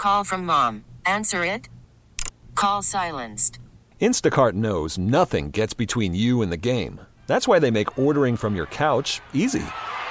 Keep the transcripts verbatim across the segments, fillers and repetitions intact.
Call from mom. Answer it. Call silenced. Instacart knows nothing gets between you and the game. That's why they make ordering from your couch easy.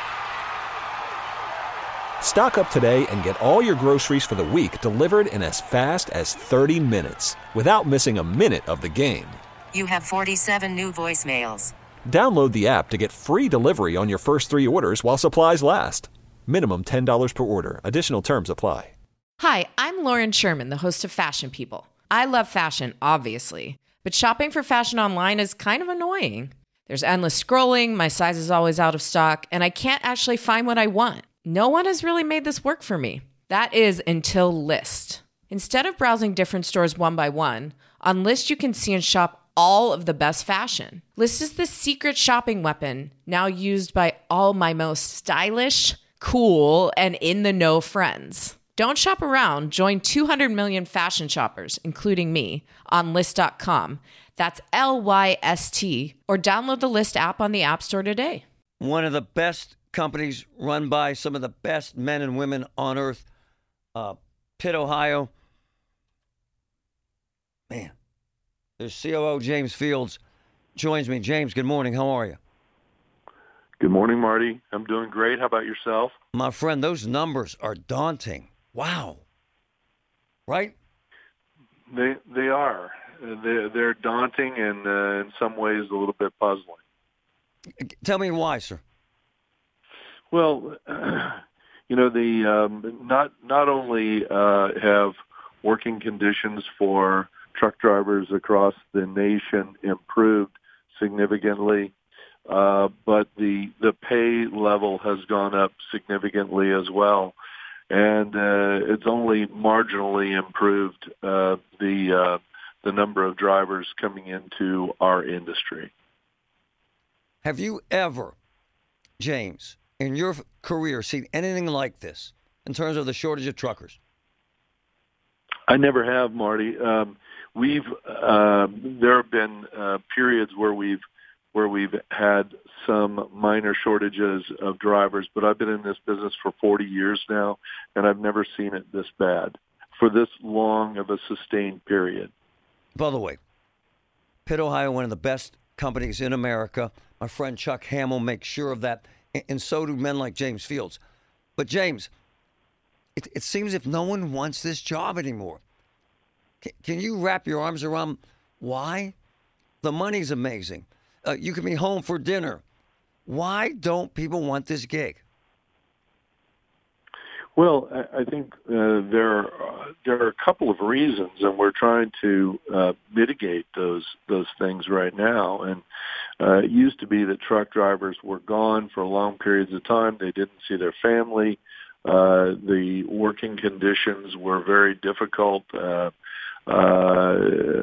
Stock up today and get all your groceries for the week delivered in as fast as thirty minutes without missing a minute of the game. You have forty-seven new voicemails. Download the app to get free delivery on your first three orders while supplies last. Minimum ten dollars per order. Additional terms apply. Hi, I'm Lauren Sherman, the host of Fashion People. I love fashion, obviously, but shopping for fashion online is kind of annoying. There's endless scrolling, my size is always out of stock, and I can't actually find what I want. No one has really made this work for me. That is until Lyst. Instead of browsing different stores one by one, on Lyst you can see and shop all of the best fashion. Lyst is the secret shopping weapon now used by all my most stylish, cool, and in-the-know friends. Don't shop around. Join two hundred million fashion shoppers, including me, on Lyst dot com. That's L Y S T, or download the Lyst app on the App Store today. One of the best companies run by some of the best men and women on earth. Uh, Pitt, Ohio. Man, there's C O O James Fields joins me. James, good morning. How are you? Good morning, Marty. I'm doing great. How about yourself? My friend, those numbers are daunting. Wow. Right? They they are. They're, they're daunting and uh, in some ways a little bit puzzling. Tell me why, sir. Well, you know, the um, not not only uh, have working conditions for truck drivers across the nation improved significantly, uh, but the the pay level has gone up significantly as well, and uh, it's only marginally improved uh, the uh, the number of drivers coming into our industry. Have you ever, James, in your career, seen anything like this in terms of the shortage of truckers? I never have, Marty. Um, we've uh, there have been uh, periods where we've where we've had some minor shortages of drivers, but I've been in this business for forty years now, and I've never seen it this bad for this long of a sustained period. By the way, Pitt, Ohio, one of the best companies in America. My friend Chuck Hamill makes sure of that, and so do men like James Fields. But James, it, it seems if no one wants this job anymore. Can, can you wrap your arms around why? The money's amazing. Uh, you can be home for dinner. Why don't people want this gig? Well, I, I think uh, there are, uh, there are a couple of reasons, and we're trying to uh, mitigate those those things right now. And uh, it used to be that truck drivers were gone for long periods of time. They didn't see their family. Uh, the working conditions were very difficult. Uh, uh,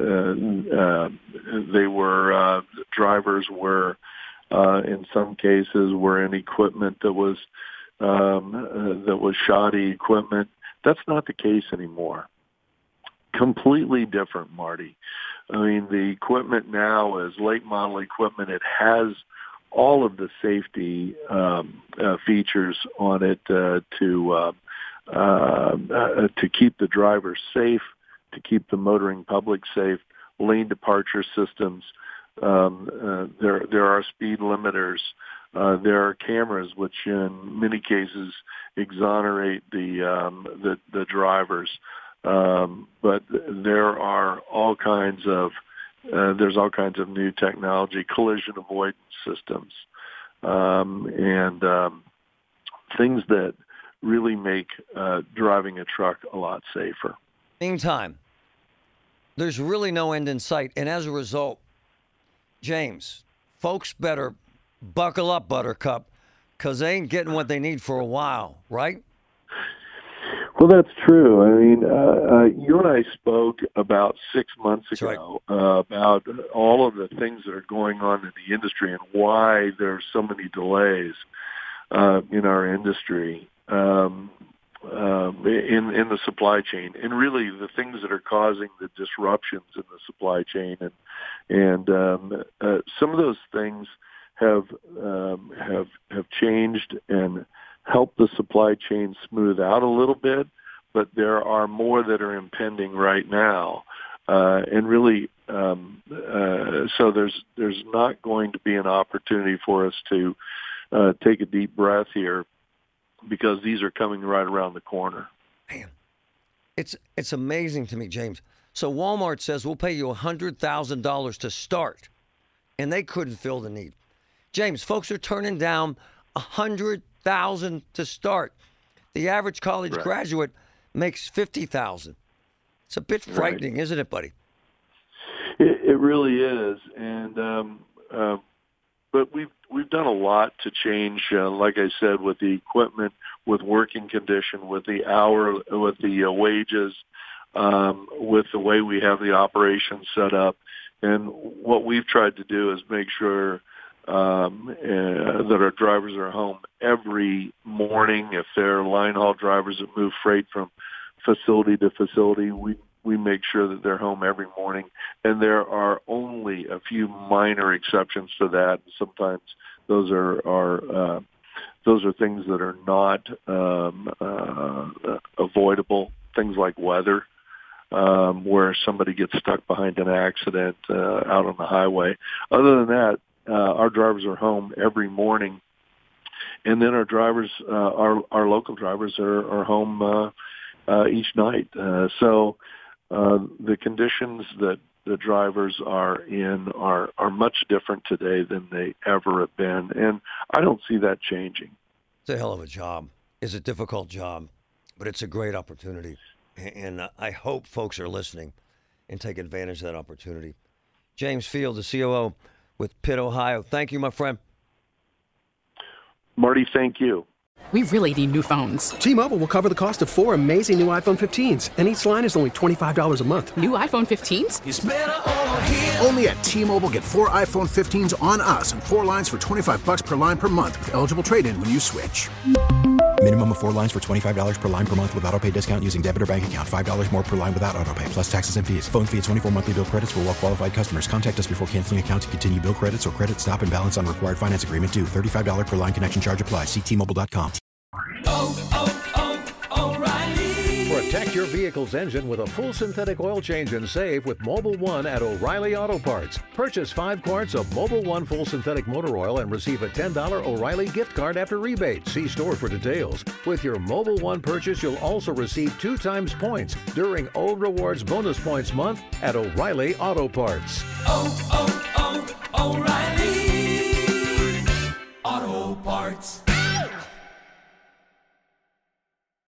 uh, they were uh, drivers were uh, in some cases were in equipment that was um, uh, that was shoddy equipment. That's not the case anymore. Completely different, Marty. I mean, the equipment now is late model equipment. It has all of the safety um, uh, features on it uh, to uh, uh, uh, to keep the driver safe, to keep the motoring public safe. Lane departure systems. Um, uh, there there are speed limiters. Uh, there are cameras which, in many cases, exonerate the um, the, the drivers. Um, but there are all kinds of uh, there's all kinds of new technology, collision avoidance systems, um, and um, things that really make uh, driving a truck a lot safer. Meantime, there's really no end in sight, and as a result, James, folks better buckle up, Buttercup, because they ain't getting what they need for a while, right? Well, that's true. I mean, uh, uh, you and I spoke about six months That's ago right. uh, about all of the things that are going on in the industry and why there's so many delays uh, in our industry, um, uh, in in the supply chain, and really the things that are causing the disruptions in the supply chain, and and um, uh, some of those things have um, have have changed and help the supply chain smooth out a little bit, but there are more that are impending right now. Uh, and really, um, uh, so there's there's not going to be an opportunity for us to uh, take a deep breath here, because these are coming right around the corner. Man, it's it's amazing to me, James. So Walmart says we'll pay you one hundred thousand dollars to start, and they couldn't fill the need. James, folks are turning down one hundred thousand dollars to start. The average college right. graduate makes fifty thousand dollars. It's a bit frightening, right. isn't it, buddy? It, it really is, and um, uh, but we've we've done a lot to change. Uh, like I said, with the equipment, with working condition, with the hour, with the uh, wages, um, with the way we have the operation set up, and what we've tried to do is make sure um, uh, that our drivers are home every morning. If they're line haul drivers that move freight from facility to facility, we we make sure that they're home every morning, and there are only a few minor exceptions to that. Sometimes those are are uh, those are things that are not um, uh, avoidable. Things like weather, um, where somebody gets stuck behind an accident uh, out on the highway. Other than that, uh, our drivers are home every morning, and then our drivers, uh, our our local drivers, are are home Uh, Uh, each night. Uh, so uh, the conditions that the drivers are in are, are much different today than they ever have been. And I don't see that changing. It's a hell of a job. It's a difficult job, but it's a great opportunity. And I hope folks are listening and take advantage of that opportunity. James Field, the C O O with Pitt, Ohio. Thank you, my friend. Marty, thank you. We really need new phones. T-Mobile will cover the cost of four amazing new iPhone fifteens, and each line is only twenty-five dollars a month. New iPhone fifteens? It's better over here. Only at T-Mobile, get four iPhone fifteens on us and four lines for twenty-five dollars per line per month with eligible trade-in when you switch. Minimum of four lines for twenty-five dollars per line per month with autopay discount using debit or bank account. five dollars more per line without autopay, plus taxes and fees. Phone fee at twenty-four monthly bill credits for well-qualified customers. Contact us before canceling account to continue bill credits or credit stop and balance on required finance agreement due. thirty-five dollars per line connection charge applies. See T Mobile dot com. Oh, oh, oh, O'Reilly. Protect your vehicle's engine with a full synthetic oil change and save with Mobil one at O'Reilly Auto Parts. Purchase five quarts of Mobil one full synthetic motor oil and receive a ten dollars O'Reilly gift card after rebate. See store for details. With your Mobil one purchase, you'll also receive two times points during O Rewards Bonus Points Month at O'Reilly Auto Parts. Oh, oh, oh, O'Reilly Auto Parts.